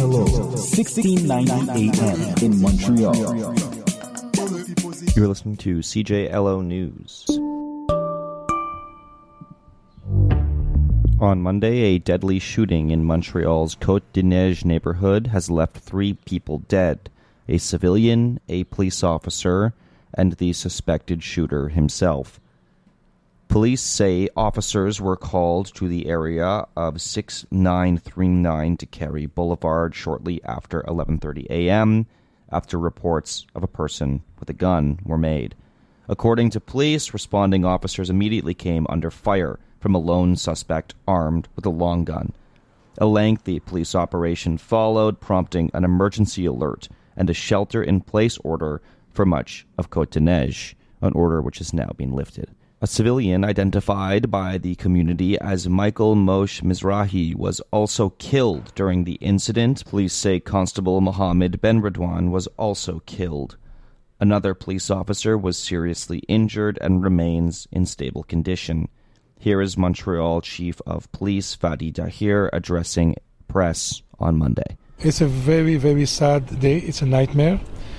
Hello, 1690 AM in Montreal. You're listening to CJLO News. On Monday, a deadly shooting in Montreal's Côte-des-Neiges neighborhood has left 3 people dead, a civilian, a police officer, and the suspected shooter himself. Police say officers were called to the area of 6939 to Carey Boulevard shortly after 11:30 a.m. after reports of a person with a gun were made. According to police, responding officers immediately came under fire from a lone suspect armed with a long gun. A lengthy police operation followed, prompting an emergency alert and a shelter-in-place order for much of Côte-des-Neiges, an order which has now been lifted. A civilian identified by the community as Michael Moshe Mizrahi was also killed during the incident. Police say Constable Mohammed Ben Redwan was also killed. Another police officer was seriously injured and remains in stable condition. Here is Montreal Chief of Police Fadi Dahir addressing press on Monday. It's a very, very sad day. It's a nightmare.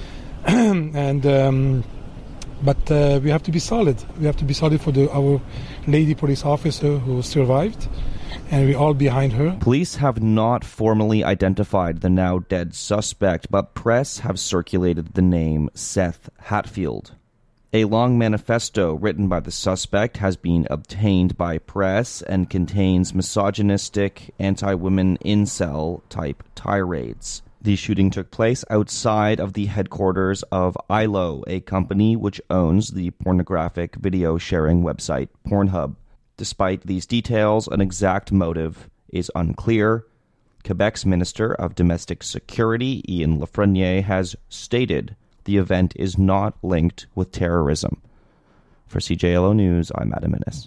But we have to be solid. We have to be solid for our lady police officer who survived, and we're all behind her. Police have not formally identified the now dead suspect, but press have circulated the name Seth Hatfield. A long manifesto written by the suspect has been obtained by press and contains misogynistic, anti-women incel-type tirades. The shooting took place outside of the headquarters of ILO, a company which owns the pornographic video sharing website Pornhub. Despite these details, an exact motive is unclear. Quebec's Minister of Domestic Security, Ian Lafreniere, has stated the event is not linked with terrorism. For CJLO News, I'm Adam Innes.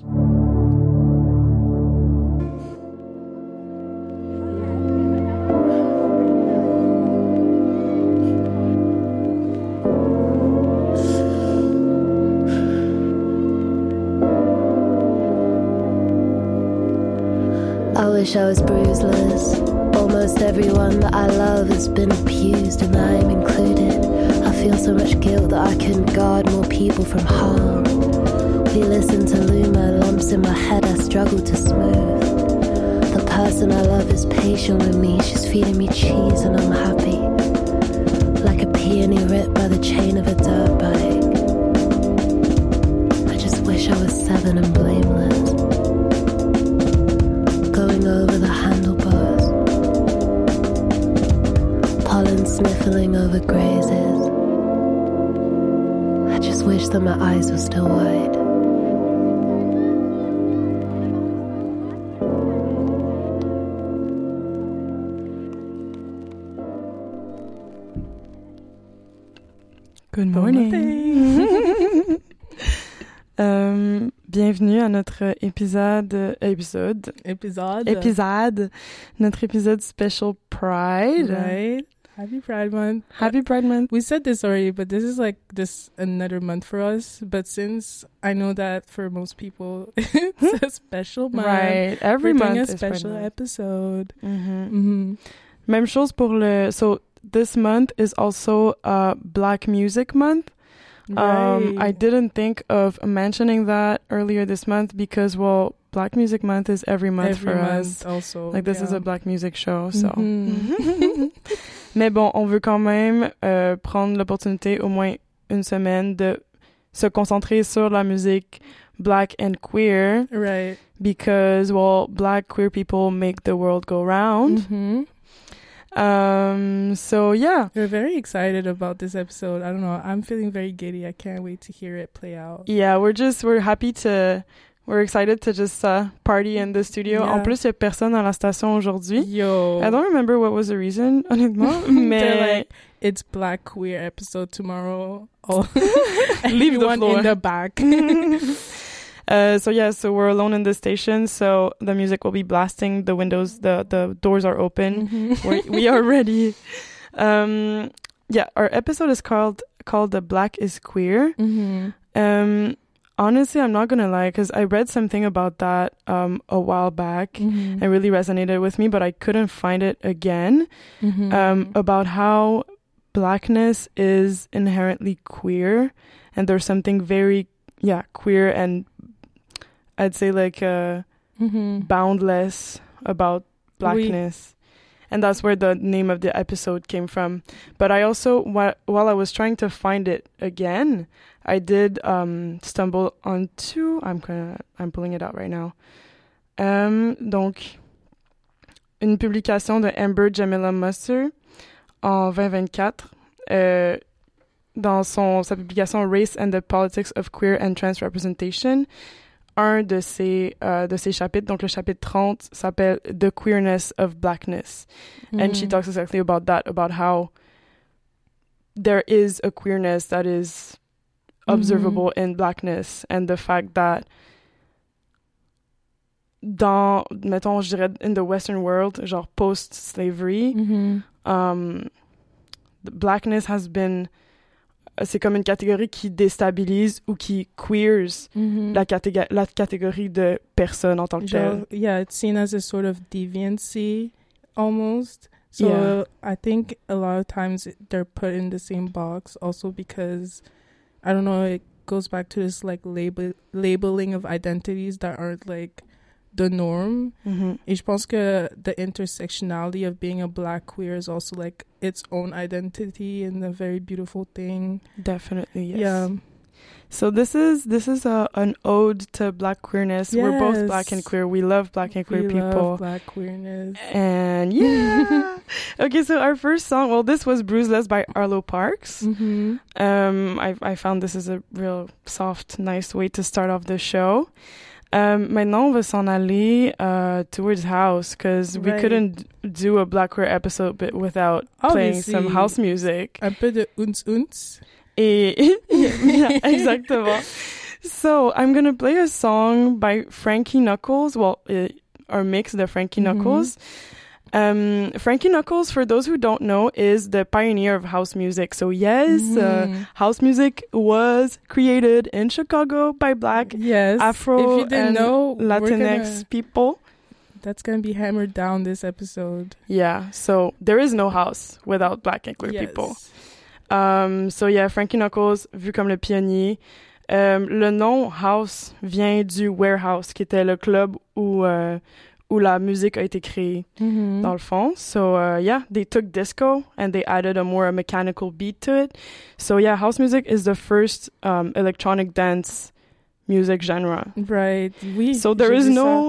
I wish I was bruiseless. Almost everyone that I love has been abused, and I'm included. I feel so much guilt that I couldn't guard more people from harm. We listen to Luma, lumps in my head I struggle to smooth. The person I love is patient with me, she's feeding me cheese and I'm happy. Like a peony ripped by the chain of a dirt bike. I just wish I was 7 and blameless. Going over the handlebars, pollen sniffling over grazes. I just wish that my eyes were still wide. Good morning. Bienvenue à notre épisode, notre épisode special Pride. Right. Happy Pride Month. Happy Pride Month. We said this already, but this is like this another month for us. But since I know that for most people, it's a special month. Right. Every month is a special episode. Même chose pour le... So this month is also Black Music Month. Right. I didn't think of mentioning that earlier this month because, well, Black Music Month is every month for us. Also, like this is a Black music show, so. Mais bon, on veut quand même prendre l'opportunité au moins une semaine de se concentrer sur la musique Black and queer. Right. Because, well, Black queer people make the world go round. So yeah, we're very excited about this episode. I don't know, I'm feeling very giddy. I can't wait to hear it play out. Yeah, we're excited to just party in the studio. Yeah. En plus, il y a personne dans la station aujourd'hui. Yo, I don't remember what was the reason, honnêtement. Mais like, it's Black queer episode tomorrow. Oh, leave the floor in the back. So we're alone in the station, so the music will be blasting, the windows, the doors are open. We are ready. Our episode is called The Black is Queer. Honestly, I'm not gonna lie, because I read something about that a while back and really resonated with me, but I couldn't find it again. About how Blackness is inherently queer, and there's something very queer and I'd say like boundless about Blackness. And that's where the name of the episode came from. But I also, while I was trying to find it again, I did stumble onto, I'm pulling it out right now. Donc, une publication de Amber Jamila Musser en 2024, dans sa publication Race and the Politics of Queer and Trans Representation. Un de ces chapitres, donc le chapitre 30, s'appelle The Queerness of Blackness. And she talks exactly about that, about how there is a queerness that is observable in Blackness, and the fact that mettons, je dirais, in the Western world, genre post-slavery, Blackness has been... C'est comme une catégorie qui déstabilise ou qui queers la catégorie de personnes en tant que telle. Yeah, it's seen as a sort of deviancy almost. So I think a lot of times they're put in the same box also because, I don't know, it goes back to this like labeling of identities that aren't like the norm. Et je pense que the intersectionality of being a Black queer is also like its own identity and a very beautiful thing. Definitely, yes. Yeah. So this is an ode to Black queerness. Yes. We're both Black and queer. We love Black and queer people. We love Black queerness. And yeah. Okay, so our first song, well, this was Bruiseless by Arlo Parks. I found this is a real soft, nice way to start off the show. Maintenant, on va s'en aller towards house, because we couldn't do a Black queer episode without playing some house music. Un peu de unz. Yeah, exactement. So, I'm going to play a song by Frankie Knuckles, or mix de Frankie Knuckles. Frankie Knuckles, for those who don't know, is the pioneer of house music. So yes, house music was created in Chicago by Black, Afro, if you didn't know, Latinx people. That's going to be hammered down this episode. Yeah, so there is no house without Black and queer people. So yeah, Frankie Knuckles, vu comme le pionnier. Le nom house vient du warehouse, qui était le club où la musique a été créée, dans le fond. So, they took disco and they added a more mechanical beat to it. So, yeah, house music is the first electronic dance music genre. Right. So there's no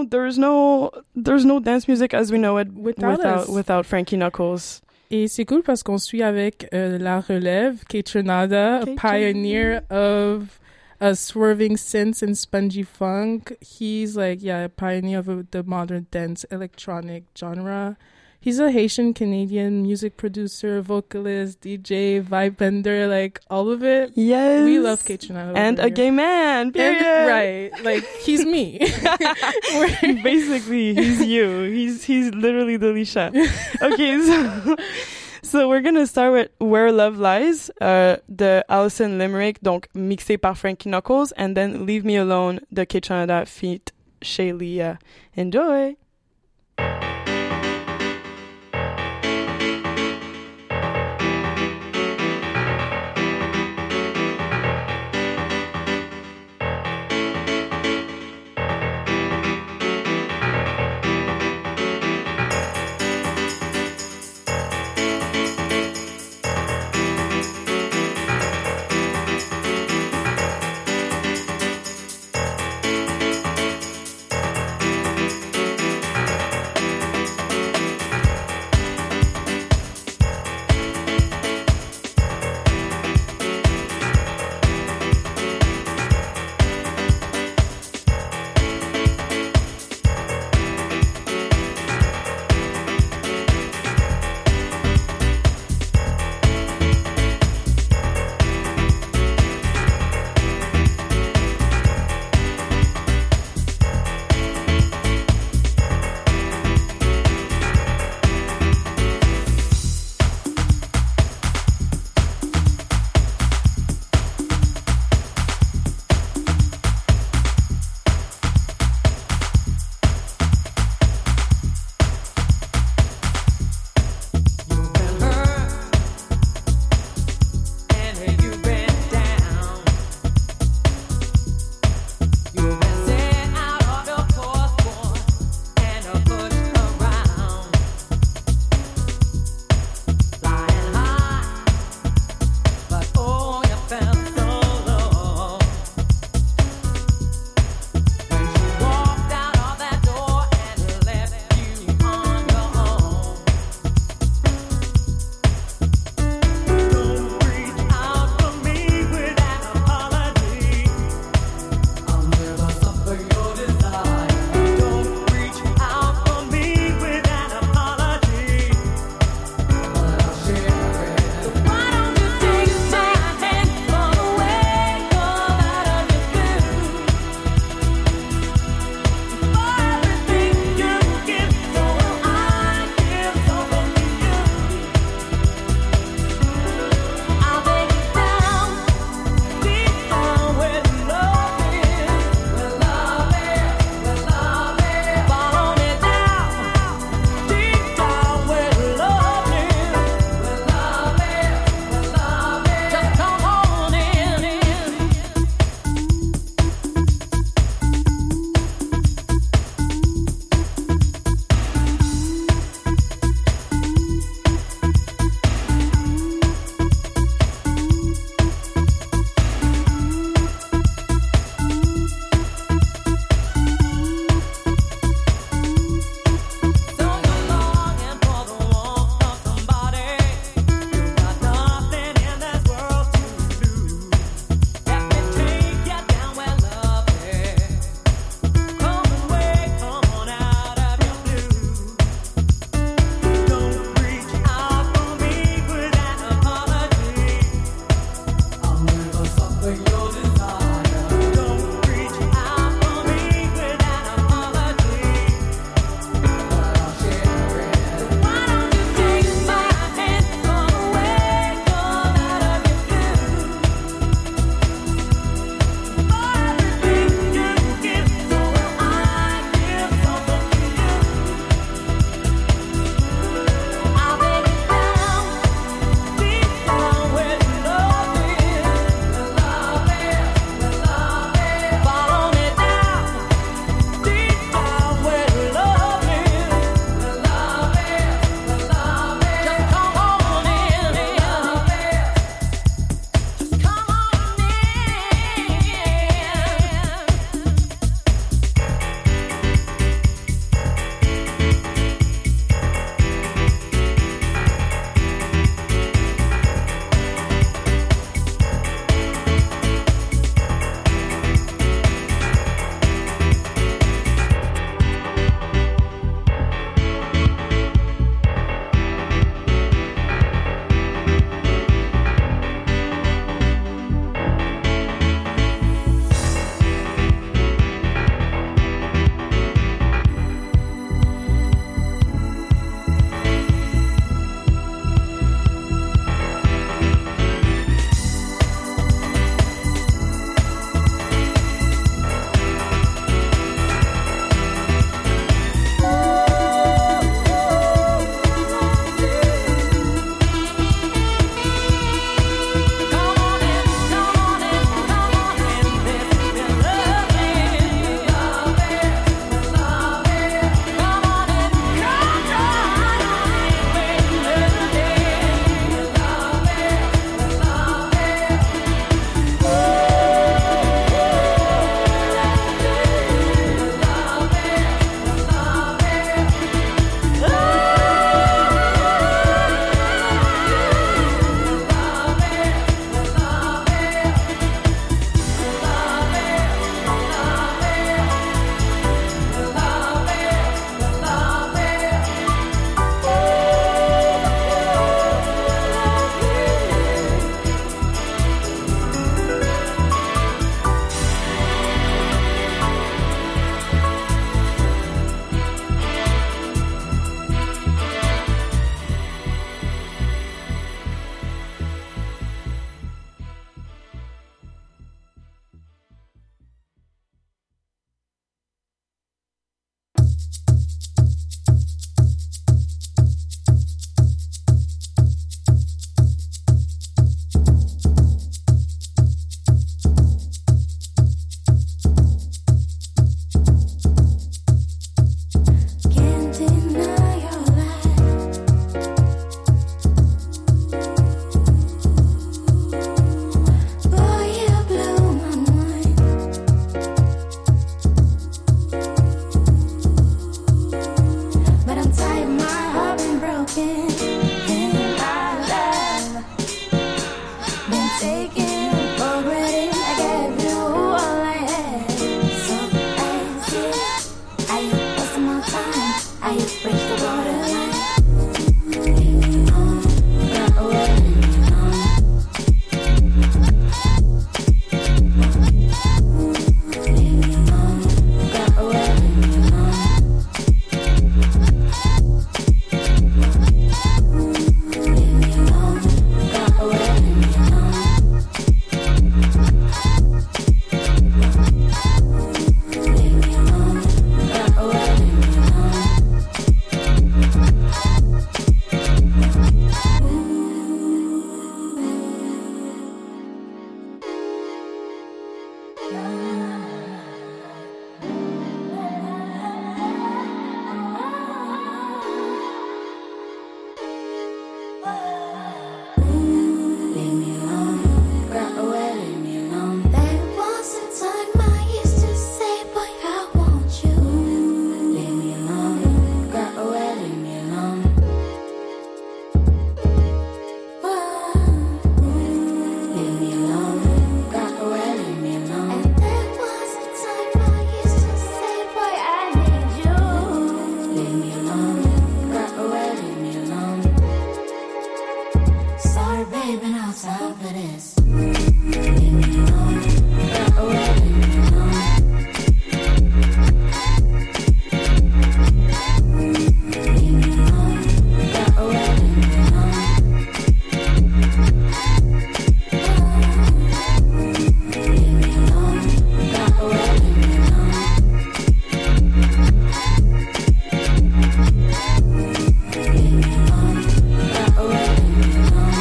dance music as we know it without Frankie Knuckles. Et c'est cool parce qu'on suit avec la relève, Kaytranada, a pioneer of swerving synths and spongy funk. He's like, a pioneer of the modern dance electronic genre. He's a Haitian-Canadian music producer, vocalist, DJ, vibe bender, like all of it. Yes. We love Kaytranada. And a gay man, period. Right. Like, he's me. Basically, he's you. He's literally Delisha. Okay, so we're gonna start with Where Love Lies, the Allison Limerick, donc mixé par Frankie Knuckles, and then Leave Me Alone, the Kaytranada feat. Shaylia. Enjoy! Sorry, baby, no time for this. Leave me alone. Oh, leave me alone. Leave me alone. Oh, leave me alone. Leave me alone. Oh, leave me alone. Leave me alone. Oh, leave me alone.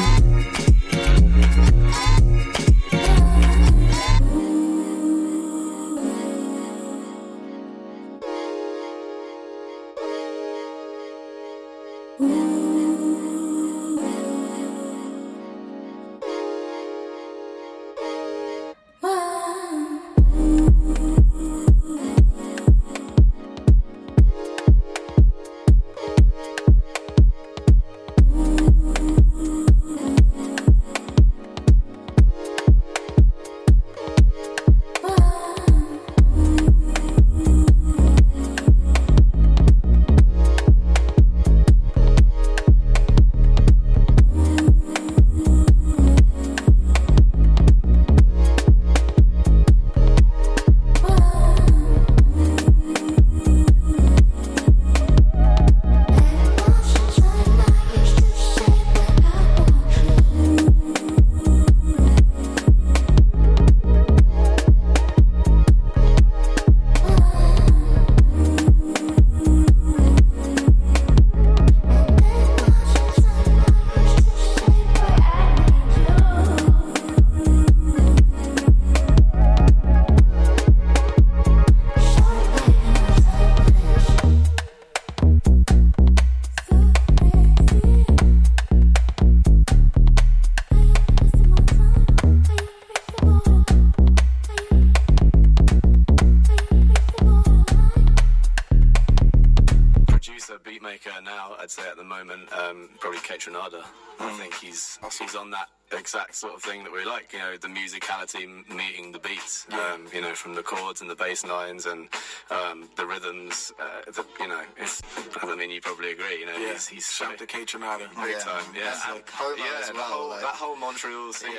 I'd say at the moment, probably Kaytranada. I think he's on that exact sort of thing that we like, you know, the musicality meeting the beats, you know, from the chords and the bass lines and the rhythms, you know, it's, I mean, you probably agree, you know, he's shout to Kaytranada. Big time, yeah. Like Homer as well, that whole Montreal scene.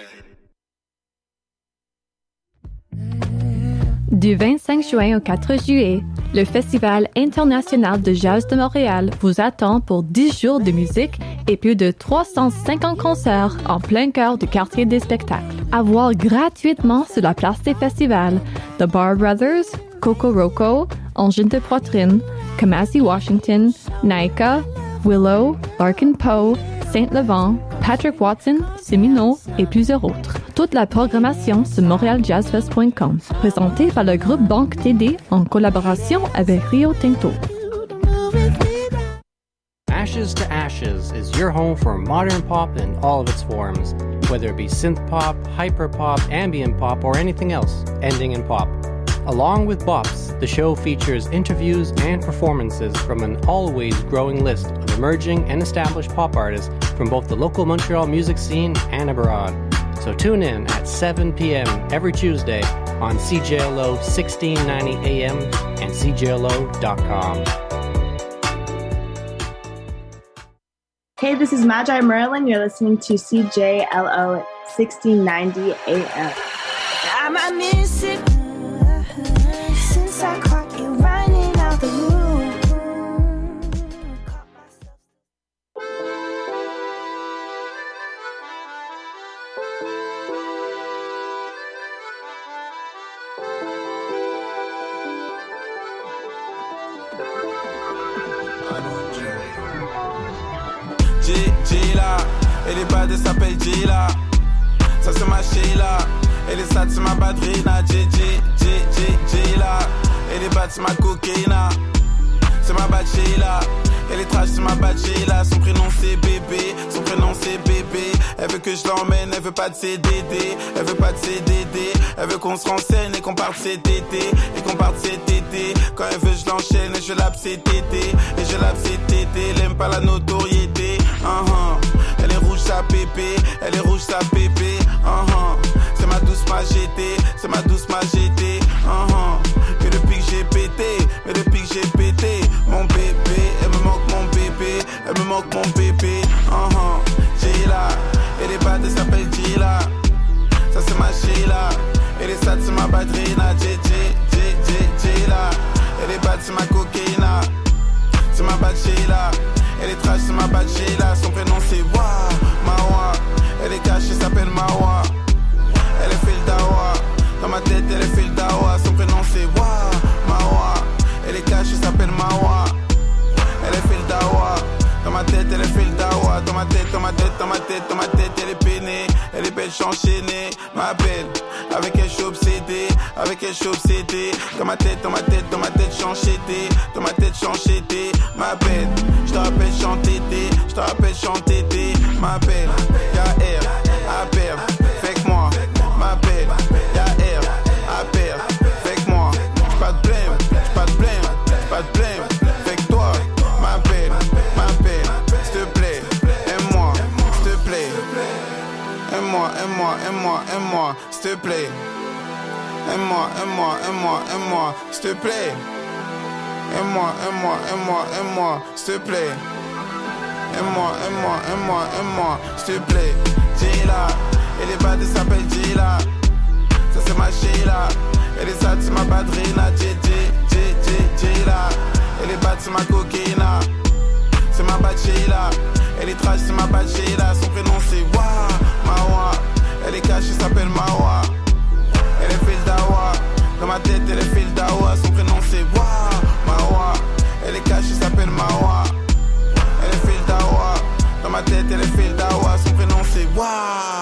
Du 25 juin au 4 juillet, le Festival international de jazz de Montréal vous attend pour 10 jours de musique et plus de 350 concerts en plein cœur du quartier des spectacles. À voir gratuitement sur la place des festivals, The Bar Brothers, Coco Roco, Engine de Poitrine, Kamasi Washington, Naika, Willow, Larkin Poe, Saint-Levant, Patrick Watson, Semino et plusieurs autres. Toute la programmation sur montrealjazzfest.com. Présenté par le groupe Banque TD en collaboration avec Rio Tinto. Ashes to Ashes is your home for modern pop in all of its forms, whether it be synth pop, hyper pop, ambient pop, or anything else ending in pop. Along with Bops, the show features interviews and performances from an always growing list of emerging and established pop artists from both the local Montreal music scene and abroad. So tune in at 7 p.m. every Tuesday on CJLO 1690 AM and CJLO.com. Hey, this is Magi Merlin. You're listening to CJLO 1690 AM. I miss it since I caught you running out the room. Gila, et les bades s'appellent Gila. Ça c'est ma Sheila, et les sats c'est ma badrina. Gila, et les bades c'est ma cocaïna. C'est ma bad Sheila, et les trash c'est ma bad Sheila. Son prénom c'est bébé, son prénom c'est bébé. Elle veut que je l'emmène, elle veut pas de CDD. Elle veut pas de CDD, elle veut qu'on se renseigne et qu'on parte cet été. Et qu'on parte cet été, quand elle veut je l'enchaîne et je l'appe cet été. Et je l'appe cet été, elle aime pas la notoriété. Elle est rouge sa pépé, elle est rouge sa pépé. C'est ma douce majété, c'est ma douce majété. Mais depuis que j'ai pété, mon bébé, elle me manque mon bébé, elle me manque mon bébé. J'ai là, et les bas bad Sheila. Son prénom c'est Wa, Mawa. Elle est cachée, s'appelle Mawa. Elle est fil d'Awa. Dans ma tête, elle est fil d'Awa. Son prénom c'est Wa, Mawa. Elle est cachée, s'appelle Mawa. Elle est fil d'Awa. Dans ma tête, elle est fil d'Awa. Dans ma tête, dans ma tête, dans ma tête, dans ma tête, elle est peinée. Elle est belle, j'enchaînée. Ma belle, avec elle, je suis obsédé. Avec elle, je suis obsédé. Dans ma tête, dans ma tête, dans ma tête, j'enchaîné. Dans ma tête, j'enchaîné. Ma belle, je te rappelle, j'entêté. Je te rappelle, j'entêté. Ma belle, y'a R, à perdre. Fais que moi, ma belle, y'a R, à perdre. Fais que moi, j'suis pas de blême, j'suis pas de blême, j'suis pas de blême. Fais que toi, ma belle, s'il te plaît, aime-moi, s'il te plaît. Aime-moi, aime-moi, aime-moi, aime-moi, s'il te plaît. Aime-moi, aime-moi, aime-moi, aime-moi, s'il te plaît. Aime-moi, aime-moi, aime-moi, aime-moi, s'il te plaît. Aime-moi, aime-moi, aime-moi, aime-moi, s'il te plaît. Gila, et les bades s'appellent Gila. Ça c'est ma Sheila. Et les sats c'est ma badrina. Gila. Et les bades c'est ma coquina. C'est ma bad Sheila. Et les trash c'est ma bad Sheila. Son prénom c'est Wa, Mawa. Elle est cachée, s'appelle Mawa. Elle est fil d'Awa. Dans ma tête elle est fil d'Awa. Son prénom c'est Wa, Mawa. Elle est cachée, s'appelle Mawa. Elle est fil d'Awa. Dans ma tête elle est fil d'Awa. Son prénom c'est Wa.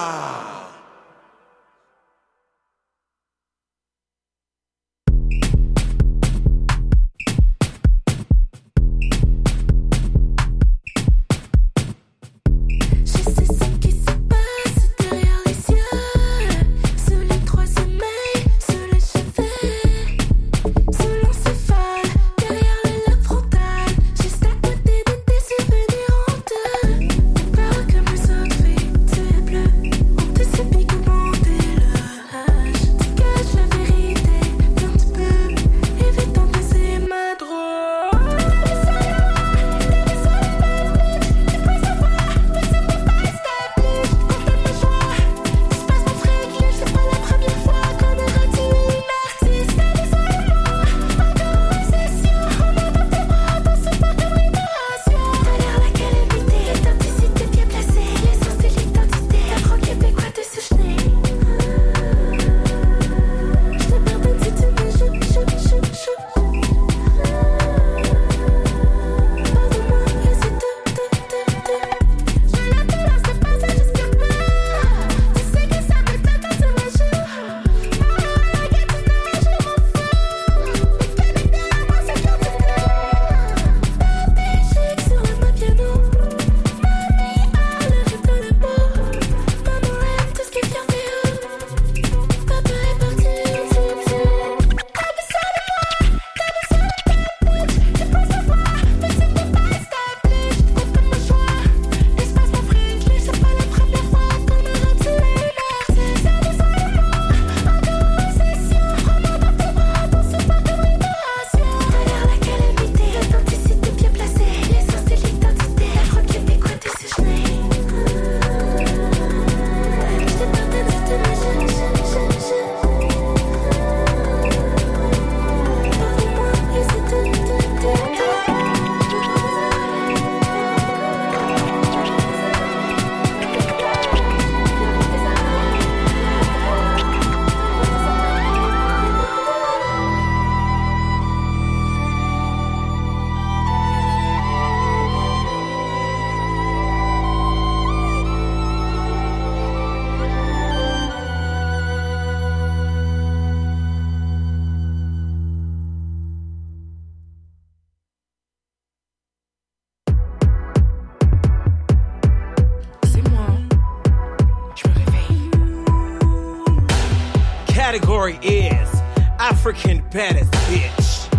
Category is African baddest bitch.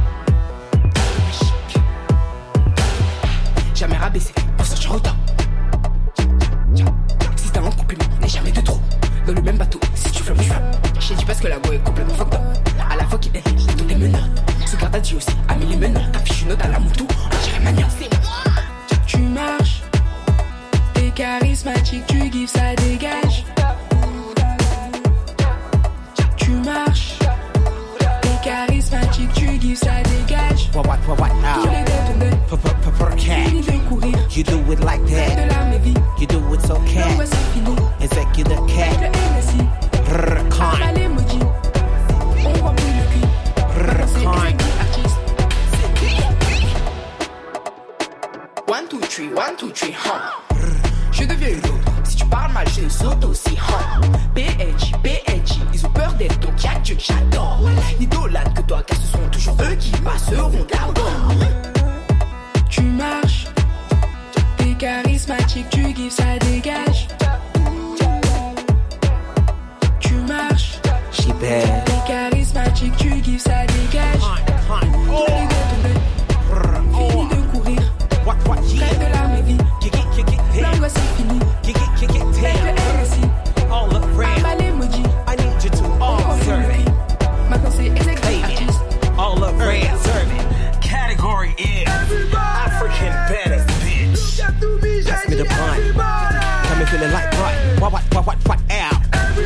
Jamais rabaissé, pour ça je retard. Si t'as un compliment, n'est jamais de trop. Dans le même bateau, si tu flammes, je flamme. J'ai dit parce que la go est complètement fucked up. À la fois qu'il est, tout est meneur. Ce garde a dit aussi, ami les meneurs. T'affiches une note à la moto, on dirait mania. C'est moi. Tu marches, t'es charismatique, tu gives, ça dégage. Tu marches, t'es charismatique, tu gives. kiffes, ça dégage. What now? Tous les détournés. Fini de courir. You do it like that. De la mes vies. You do it so cat. Non, ouais, c'est fini. Executive cat. Avec le NSI. Con. Pas l'emoji. On remplit le cul. C'est artiste. 1, 2, 3, 1, 2, 3, je deviens une autre. Si tu parles mal, je te saute aussi, PNJ, ils ont peur d'être ton Dieu que j'adore. L'idolâtre que toi, car ce sont toujours eux qui passeront d'abord. Tu marches, t'es charismatique, tu gives, ça dégage. Tu marches, she bad. T'es charismatique, tu gives, ça dégage. Tous les détournés. Fini de courir. Rêve de la mes vies. L'angoisse c'est fini. Avec le RSI. Pas l'emoji. On remplit le cul. Maintenant c'est executive artiste. All of red serving. Category is African baddest bitch. Pass me the blunt. Got me feeling like what? What out? What out?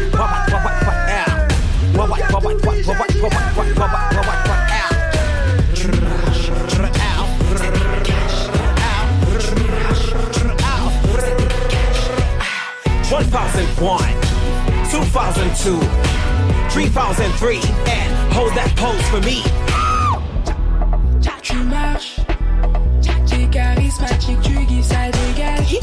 One 2001, 2002, 3003, and hold that pose for me. Tu marches, t'es charismatique, tu gives, ça dégage.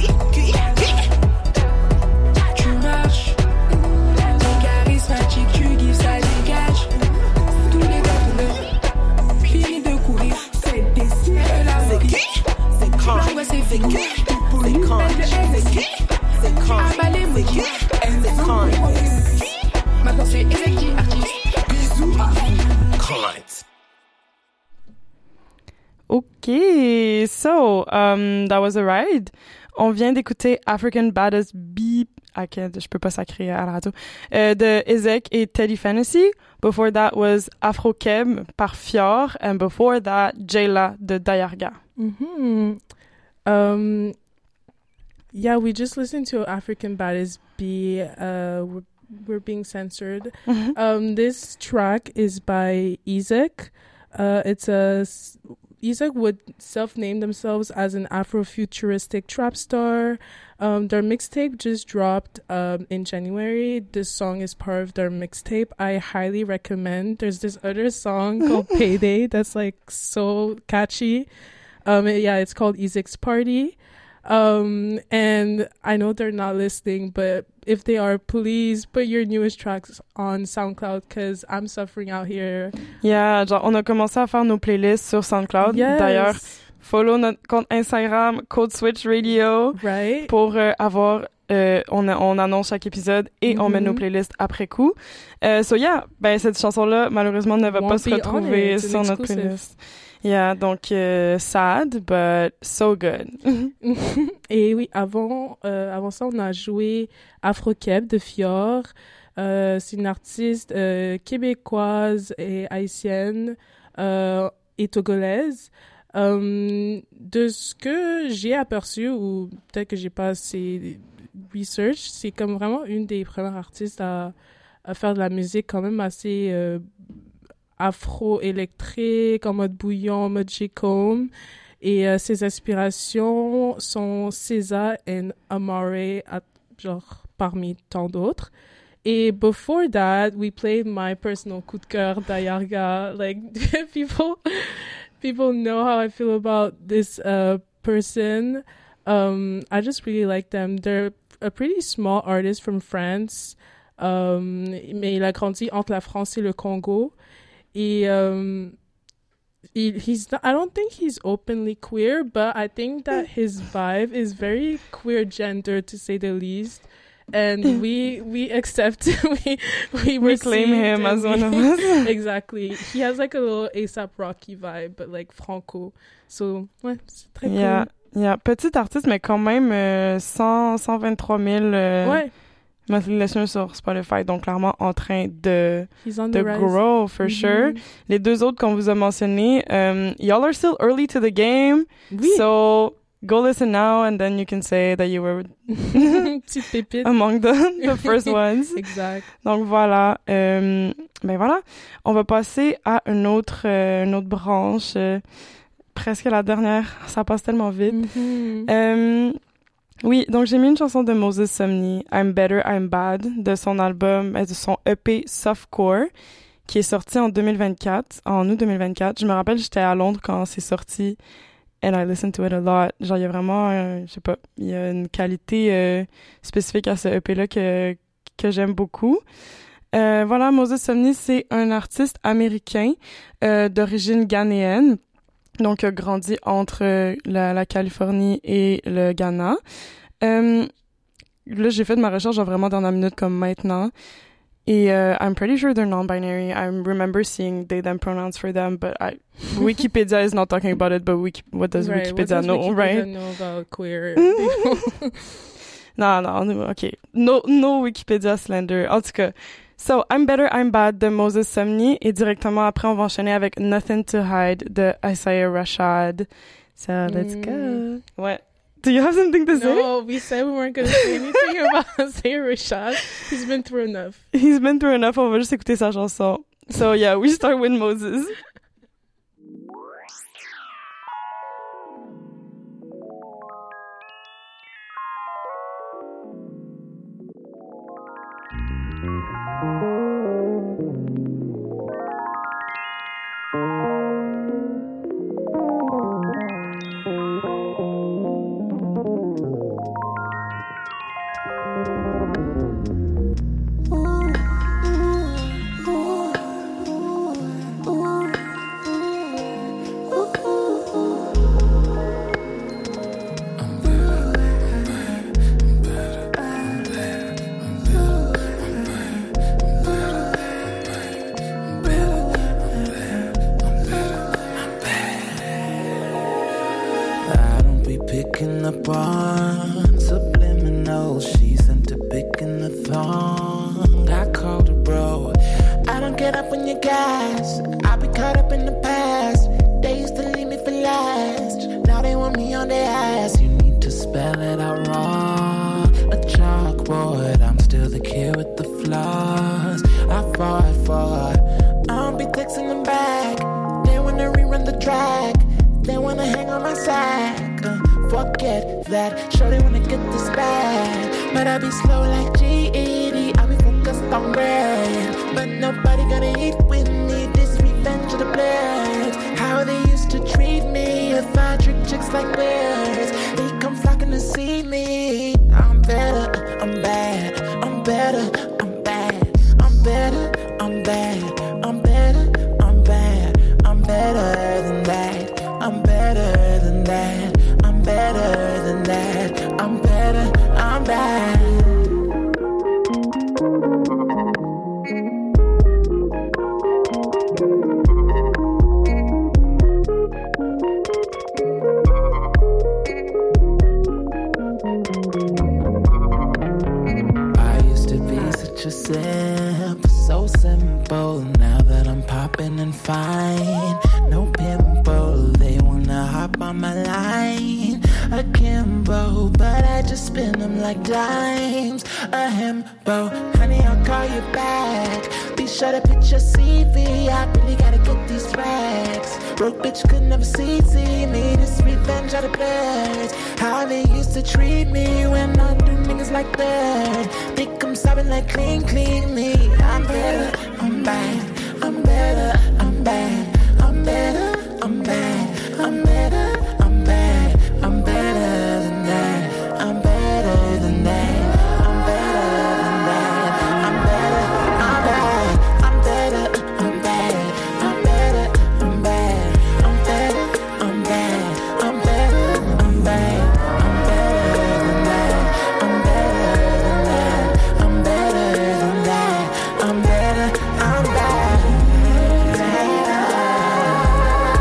Tu marches, t'es charismatique, tu gives, ça dégage. Tous les détournés, fini de courir, c'est décidé de la vie. L'angoisse c'est fini, c'est quand, c'est quand, ah les moji, c'est quand. Maintenant c'est executive artiste. Bisous, Cunt. Okay, so that was a ride. On vient d'écouter African Baddest Beep. Je peux pas sacrer à la radio. De Ezek et Teddy Fantasy. Before that was Afro Keb par Fior, and before that Jayla de Dayarga. Mm-hmm. Yeah, we just listened to African Baddest B. We're being censored. Mm-hmm. This track is by Ezek. Ezek would self-name themselves as an Afrofuturistic trap star. Their mixtape just dropped in January. This song is part of their mixtape. I highly recommend. There's this other song called Payday that's like so catchy. It's called Ezek's Party. And I know they're not listening, but if they are, please put your newest tracks on SoundCloud because I'm suffering out here. Yeah, genre on a commencé à faire nos playlists sur SoundCloud. Yes. D'ailleurs, follow notre compte Instagram Code Switch Radio pour avoir on annonce chaque épisode et on met nos playlists après coup. Cette chanson-là malheureusement ne va pas se retrouver sur notre playlist. Yeah, donc sad, but so good. Et oui, avant ça, on a joué Afro Keb de Fior. C'est une artiste québécoise et haïtienne et togolaise. De ce que j'ai aperçu, ou peut-être que j'ai pas assez research, c'est comme vraiment une des premières artistes à faire de la musique quand même assez afro-électrique, en mode bouillon, en mode J-Comb. Et ses inspirations sont SZA et Amare, genre parmi tant d'autres. Et before that, we played my personal coup de cœur, Dayarga. Like, people know how I feel about this person. I just really like them. They're a pretty small artist from France. Mais il a grandi entre la France et le Congo. Et he's not, I don't think he's openly queer, but I think that his vibe is very queer gender, to say the least. And we accept, we claim him as one of us. Exactly. He has like a little A$AP Rocky vibe, but like franco. So, ouais, c'est très cool. Yeah, petit artiste, mais quand même 123 000 monthly listeners sur Spotify, donc clairement en train de grow, for sure. Les deux autres qu'on vous a mentionnés, y'all are still early to the game, so go listen now, and then you can say that you were petite pépite among the first ones. Exact. Donc voilà. Ben voilà. On va passer à une autre branche. Presque la dernière. Ça passe tellement vite. Oui, donc j'ai mis une chanson de Moses Sumney, I'm Better, I'm Bad, de son album, de son EP Softcore, qui est sorti en 2024, en août 2024. Je me rappelle, j'étais à Londres quand c'est sorti, and I listened to it a lot. Genre, il y a vraiment, je sais pas, il y a une qualité spécifique à ce EP-là que j'aime beaucoup. Voilà, Moses Sumney, c'est un artiste américain d'origine ghanéenne. Donc, a grandi entre la Californie et le Ghana. Là, j'ai fait de ma recherche genre vraiment dernière minute comme maintenant. Et I'm pretty sure they're non-binary. I remember seeing they, them pronouns for them, but Wikipedia is not talking about it, but what does Wikipedia know, right? Know about queer Non, OK. No Wikipedia slander. En tout cas, so, I'm Better, I'm Bad de Moses Sumney. Et directement après, on va enchaîner avec Nothing to Hide de Isaiah Rashad. So, let's go. What? Do you have something to say? No, we said we weren't going to say anything about Isaiah Rashad. He's been through enough. On va juste écouter sa chanson. So, yeah, we start with Moses. Picking up on subliminal, she sent a pic in the thong. I called her bro. I don't get up when you gas. I be caught up in the past. They used to leave me for last. Now they want me on their ass. You need to spell it out raw. A chalkboard. I'm still the kid with the flaws. I fought. I don't be texting them back. They wanna rerun the track. They wanna hang on my sack. Forget that, sure they wanna get this bad. But I be slow like GED, I be focused on red. But nobody gonna eat with me, this revenge of the bloods. How they used to treat me, if I treat chicks like birds. They come flocking to see me. I'm better, I'm bad. I'm better, I'm bad. I'm better, I'm bad. I'm better, I'm bad. I'm better than that. I'm better than that. I'm better than that. I'm better, I'm bad. I used to be such a simp, so simple. Now that I'm popping and fine, no pimple. They wanna hop on my line, akimbo, but I just spin them like dimes. A himbo, honey, I'll call you back. Be sure to put your CV. I really gotta get these racks. Broke bitch could never see me. This revenge of the birds. How they used to treat me when I do niggas like that. Think I'm sobbing like clean me. I'm better, I'm bad. I'm better, I'm bad. I'm better, I'm bad. I'm better, I'm bad. I'm better than that. I'm better than that. I'm better than that. I'm better, I'm bad. I'm better, I'm bad. I'm better, I'm bad. I'm better, I'm bad. I'm better, I'm bad. I'm better than that. I'm better than that. I'm better than that. I'm better, I'm bad.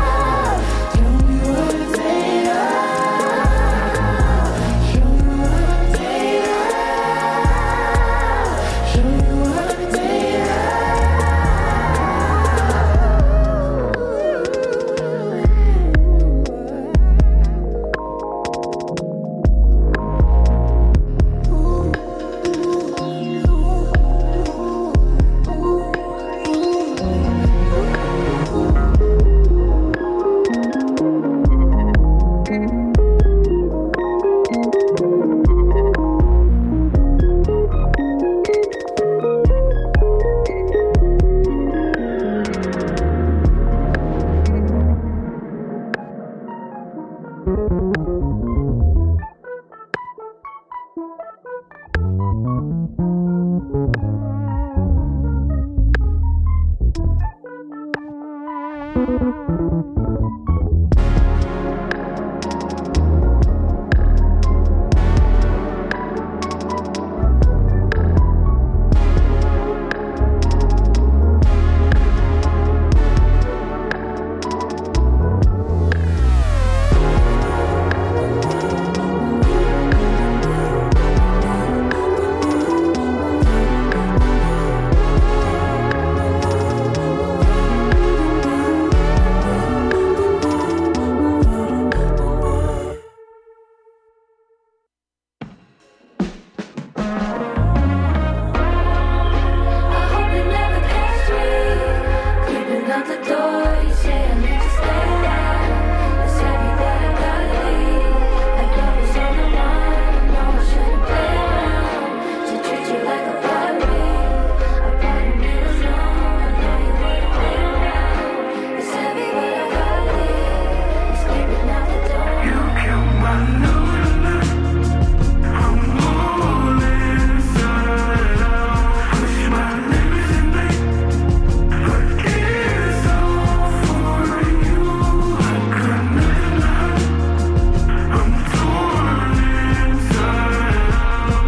out the door, you say I need to stay around. I said you gotta leave. Like bubbles on the wine, no, I shouldn't play around. To treat you like a party, a party made us know. I know you wouldn't play around. You said we gotta leave. You're screaming out the door. You killed my new life. I'm all inside out. Push my limits and make but it's all for you. I got nothing left. I'm torn inside out.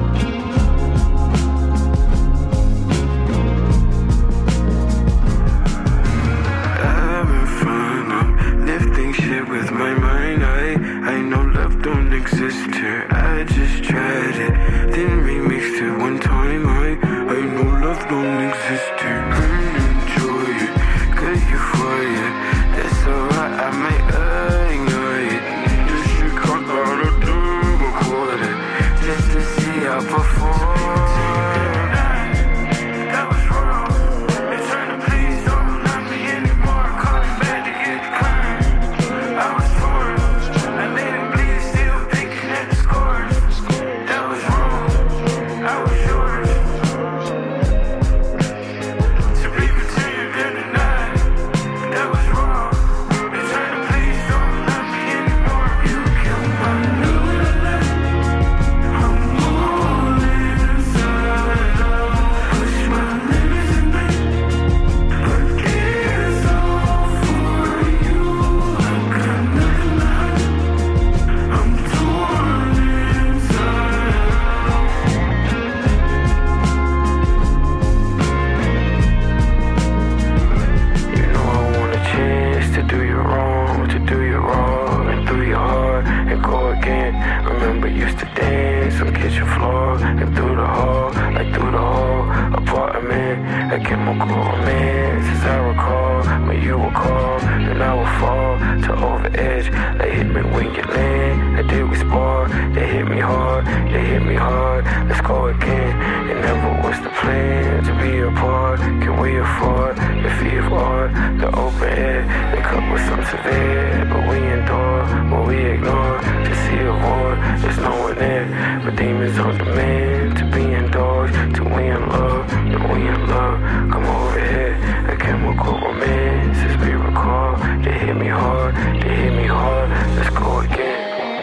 Having fun, I'm lifting shit with my mind. I know love don't exist here. I just tried it, then remixed it one time. I know love don't exist here. Enjoy it, cause you're quiet. That's alright, I might ignore it. This shit got out of do record it, just to see how perform. That was wrong. It's trying to please, don't love me anymore. Calling back to get clean. I was forced, I made it bleed, still picking at the scores. That was wrong, I was yours. To be pretending and denied, that was wrong. It's trying to please, don't love me anymore. You killed my new life. I'm all inside out. Push my limits and make but it's all for you. I got nothing left. I'm torn inside out. You know I want a chance to do you wrong, and through your heart and go again. Remember used to dance on kitchen floor and through the hall, like through the whole apartment. A chemical romance, as I recall, when you would call and I would fall to over edge. They hit me when you land. I did we spar. They hit me hard. Let's go again. It never was the plan to be apart. Can we afford the fee of art, the open air? They cut with some severe, but we endure what we ignore. To see a war, there's no one there. But demons on demand to be indulged. Till we in love, come over here. A chemical romance as we recall. They hit me hard. Let's go again.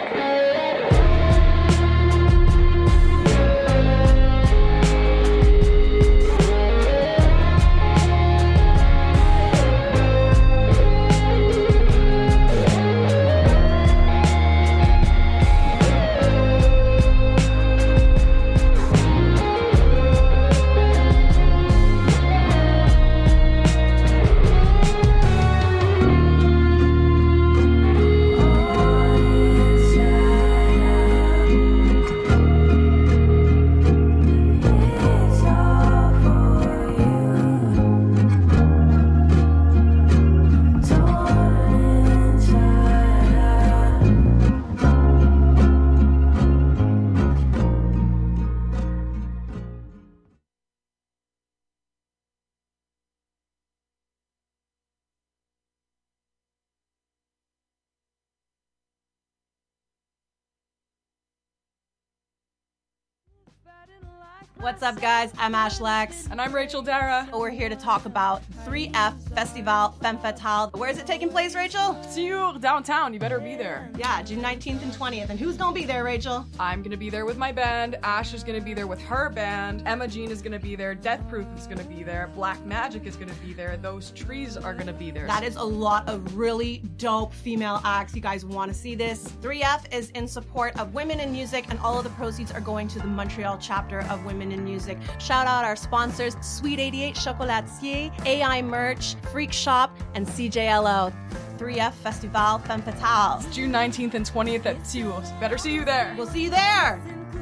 What's up, guys? I'm Ash Lex. And I'm Rachel Dara. We're here to talk about 3F Festival Femme Fatale. Where is it taking place, Rachel? Sur, downtown. You better be there. Yeah, June 19th and 20th. And who's gonna be there, Rachel? I'm gonna be there with my band. Ash is gonna be there with her band. Emma Jean is gonna be there. Death Proof is gonna be there. Black Magic is gonna be there. Those Trees are gonna be there. That is a lot of really dope female acts. You guys want to see this? 3F is in support of women in music, and all of the proceeds are going to the Montreal chapter of Women in Music. Shout out our sponsors, Sweet 88 Chocolatier, AI Merch, Freak Shop, and CJLO. 3F Festival Femme Fatale. It's June 19th and 20th at Tours. Better see you there. We'll see you there.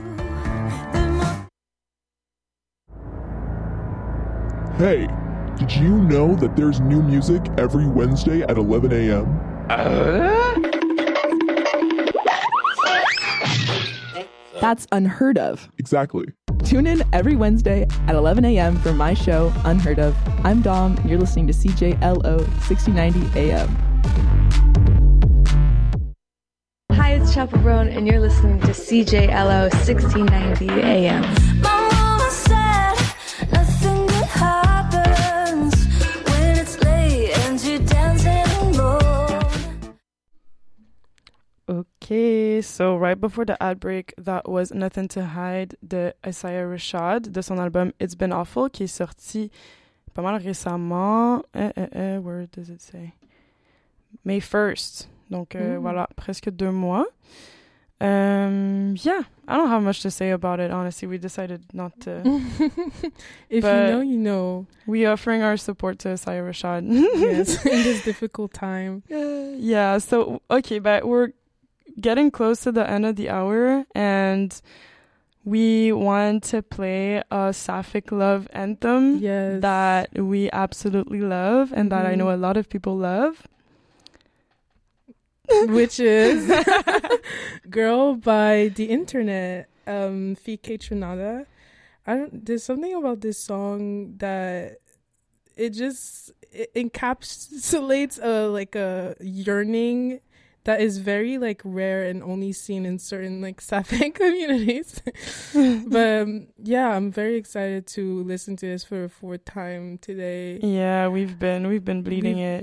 Hey, did you know that there's new music every Wednesday at 11 a.m.? That's unheard of. Exactly. Tune in every Wednesday at 11 a.m. for my show, Unheard Of. I'm Dom, and you're listening to CJLO 1690 AM. Hi, it's Chaperone, and you're listening to CJLO 1690 AM. My mama said nothing good happens when it's late and you're dancing alone. Okay, so right before the ad break, that was Nothing to Hide de Isaiah Rashad de son album It's Been Awful qui est sorti pas mal récemment. Where does it say? May 1st. Donc voilà, presque 2 mois. Yeah, I don't have much to say about it, honestly. We decided not to. If you know, you know. We offering our support to Isaiah Rashad. Yes, in this difficult time. Yeah, so, okay, but we're getting close to the end of the hour, and we want to play a Sapphic love anthem that we absolutely love and that I know a lot of people love. Which is Girl by The Internet, feat Kaytranada. There's something about this song that it encapsulates a yearning that is very rare and only seen in certain Sapphic communities. But yeah, I'm very excited to listen to this for a 4th time today. Yeah, we've been bleeding it.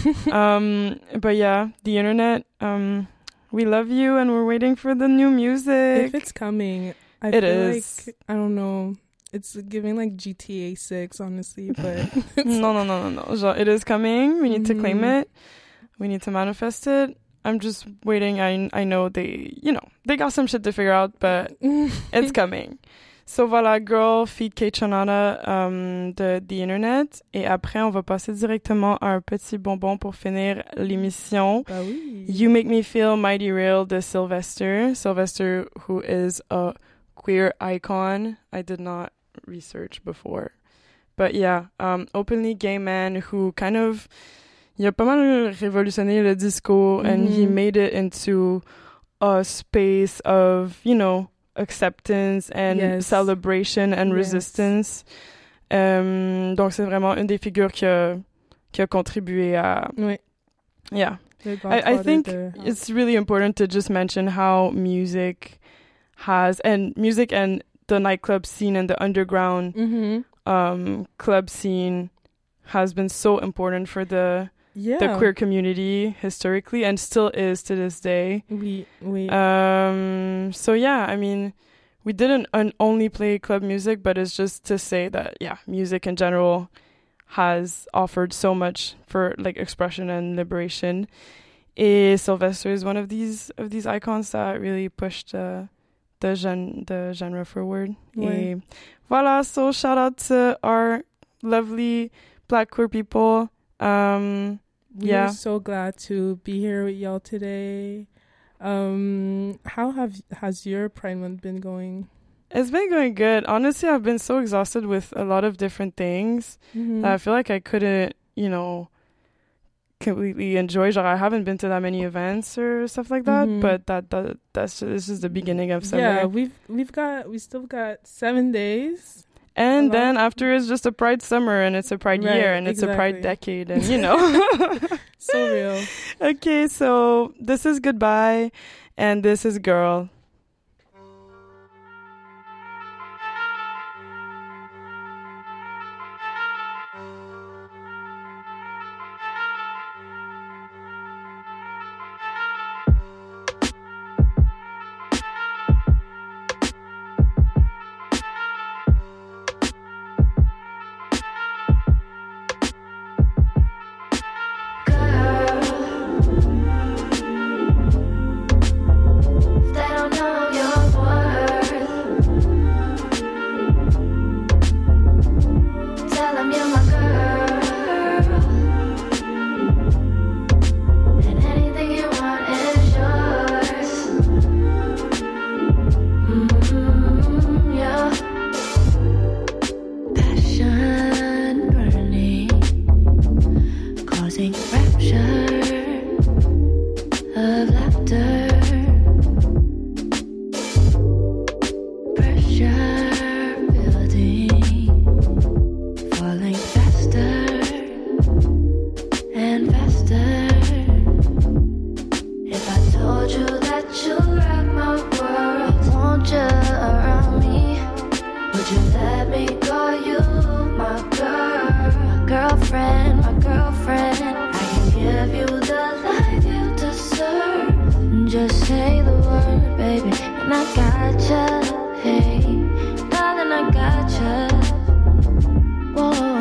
But yeah, The Internet, we love you and we're waiting for the new music. If it's coming, I feel I don't know. It's giving GTA 6, honestly, but no. Genre, it is coming. We need to claim it. We need to manifest it. I'm just waiting. I know they got some shit to figure out, but it's coming. So voilà, Girl, feat Kaytranada de The Internet. Et après, on va passer directement à un petit bonbon pour finir l'émission. Bah oui. You Make Me Feel Mighty Real de Sylvester. Sylvester, who is a queer icon. I did not research before. But yeah, openly gay man who kind of... Il a pas mal révolutionné le disco, and he made it into a space of, acceptance and celebration and resistance. Donc, c'est vraiment une des figures qui a contribué à... Oui. Yeah. I think it's really important to just mention how music and the nightclub scene and the underground club scene has been so important for the queer community historically and still is to this day. Oui. So yeah, I mean, we didn't only play club music, but it's just to say that music in general has offered so much for expression and liberation. Et Sylvester is one of these icons that really pushed the genre forward. Ouais. Et voilà, so shout out to our lovely Black queer people. We're so glad to be here with y'all today. How has your Pride Month been going? It's been going good. Honestly, I've been so exhausted with a lot of different things that I feel like I couldn't, completely enjoy. Genre, I haven't been to that many events or stuff like that, but this is the beginning of summer. Yeah, we still got 7 days. And then after it's just a Pride summer and it's a Pride year and it's a Pride decade and So real. Okay, so this is Goodbye and this is Girl. They don't know my girl, my girlfriend, my girlfriend. I can give you the life you deserve. Just say the word, baby, and I gotcha. Hey, darling, I gotcha. Whoa.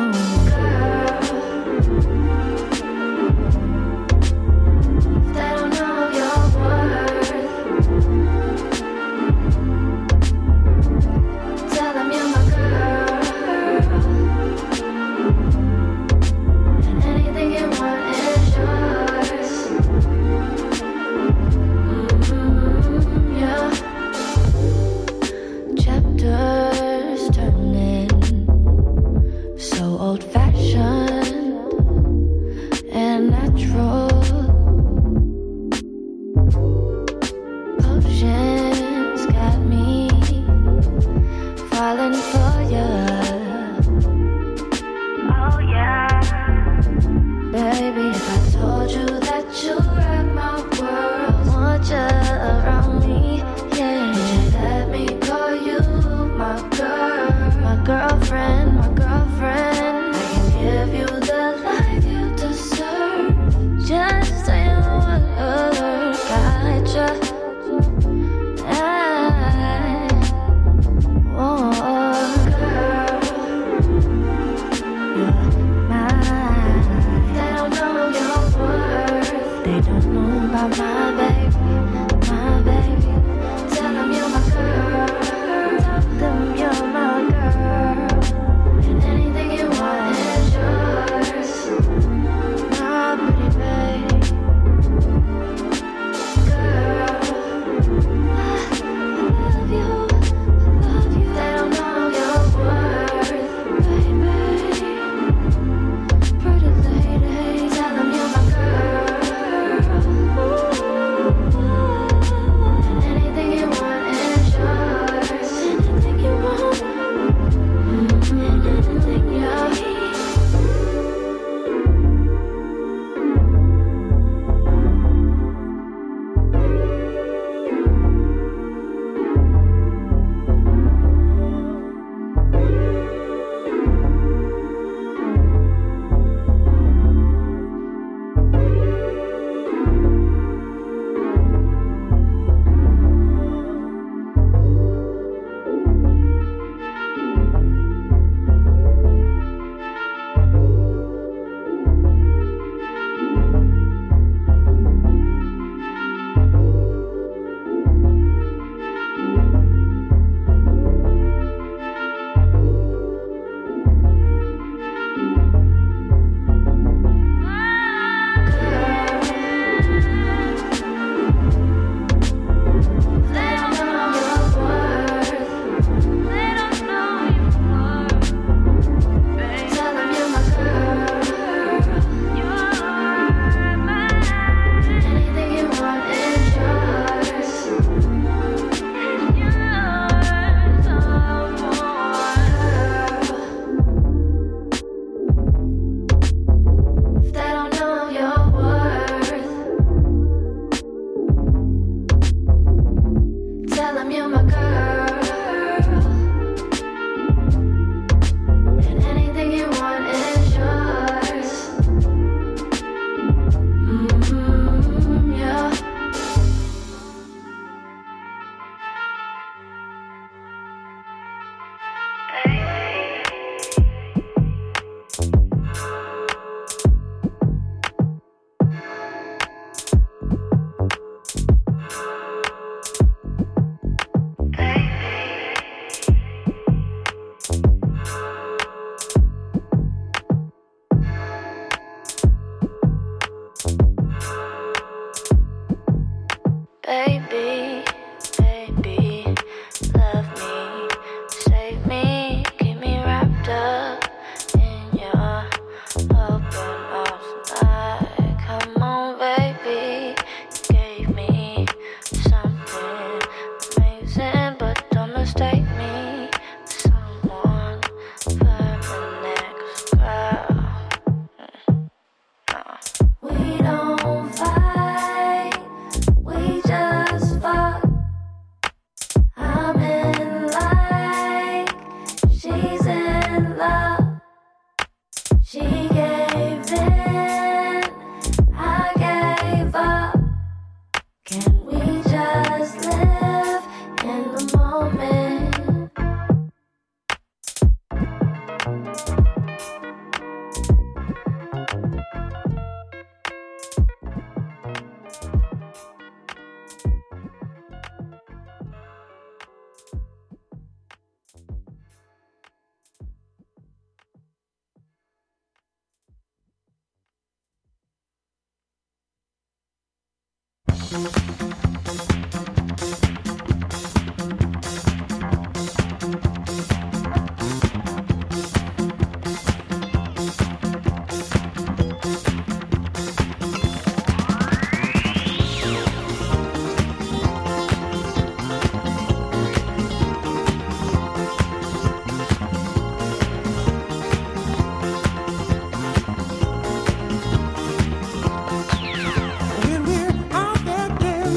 When we're out there dancing.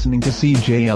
listening to CJL